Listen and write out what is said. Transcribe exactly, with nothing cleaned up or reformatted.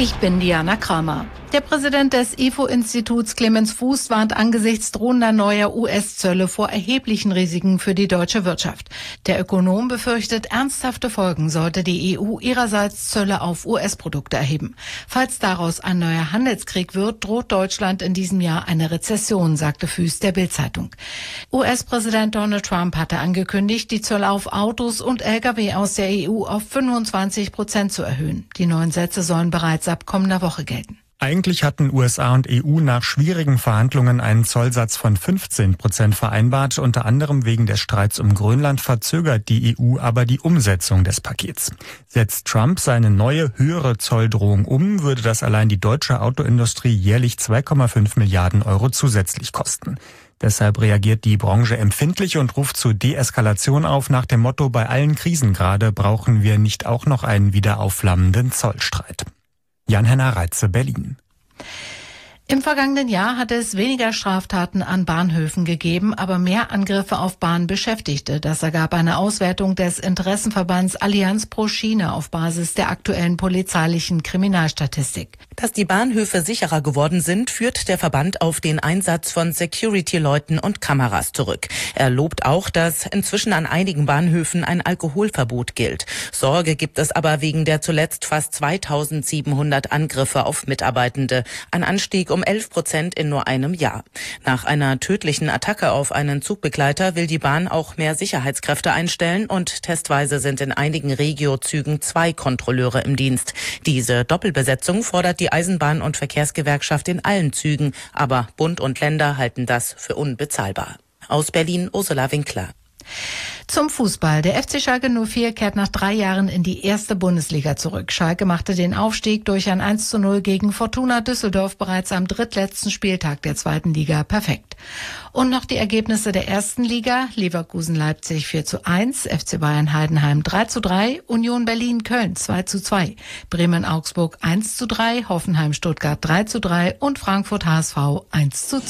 Ich bin Diana Kramer. Der Präsident des I F O-Instituts Clemens Fuß warnt angesichts drohender neuer U S-Zölle vor erheblichen Risiken für die deutsche Wirtschaft. Der Ökonom befürchtet ernsthafte Folgen, sollte die E U ihrerseits Zölle auf U S-Produkte erheben. Falls daraus ein neuer Handelskrieg wird, droht Deutschland in diesem Jahr eine Rezession, sagte Fuß der Bild-Zeitung. U S-Präsident Donald Trump hatte angekündigt, die Zölle auf Autos und L K W aus der E U auf fünfundzwanzig Prozent zu erhöhen. Die neuen Sätze sollen bereits ab kommender Woche gelten. Eigentlich hatten U S A und E U nach schwierigen Verhandlungen einen Zollsatz von fünfzehn Prozent vereinbart. Unter anderem wegen des Streits um Grönland verzögert die E U aber die Umsetzung des Pakets. Setzt Trump seine neue, höhere Zolldrohung um, würde das allein die deutsche Autoindustrie jährlich zwei Komma fünf Milliarden Euro zusätzlich kosten. Deshalb reagiert die Branche empfindlich und ruft zur Deeskalation auf nach dem Motto: Bei allen Krisen gerade brauchen wir nicht auch noch einen wieder aufflammenden Zollstreit. Jan-Henner Reitze, Berlin. Im vergangenen Jahr hatte es weniger Straftaten an Bahnhöfen gegeben, aber mehr Angriffe auf Bahnbeschäftigte. Das ergab eine Auswertung des Interessenverbands Allianz pro Schiene auf Basis der aktuellen polizeilichen Kriminalstatistik. Dass die Bahnhöfe sicherer geworden sind, führt der Verband auf den Einsatz von Security-Leuten und Kameras zurück. Er lobt auch, dass inzwischen an einigen Bahnhöfen ein Alkoholverbot gilt. Sorge gibt es aber wegen der zuletzt fast zweitausendsiebenhundert Angriffe auf Mitarbeitende. Ein Anstieg um elf Prozent in nur einem Jahr. Nach einer tödlichen Attacke auf einen Zugbegleiter will die Bahn auch mehr Sicherheitskräfte einstellen und testweise sind in einigen Regio-Zügen zwei Kontrolleure im Dienst. Diese Doppelbesetzung fordert die Eisenbahn- und Verkehrsgewerkschaft in allen Zügen, aber Bund und Länder halten das für unbezahlbar. Aus Berlin, Ursula Winkler. Zum Fußball. Der F C Schalke null vier kehrt nach drei Jahren in die erste Bundesliga zurück. Schalke machte den Aufstieg durch ein eins zu null gegen Fortuna Düsseldorf bereits am drittletzten Spieltag der zweiten Liga perfekt. Und noch die Ergebnisse der ersten Liga. Leverkusen Leipzig vier zu eins, F C Bayern Heidenheim drei zu drei, Union Berlin Köln zwei zu zwei, Bremen Augsburg eins zu drei, Hoffenheim Stuttgart drei zu drei und Frankfurt H S V eins zu zwei.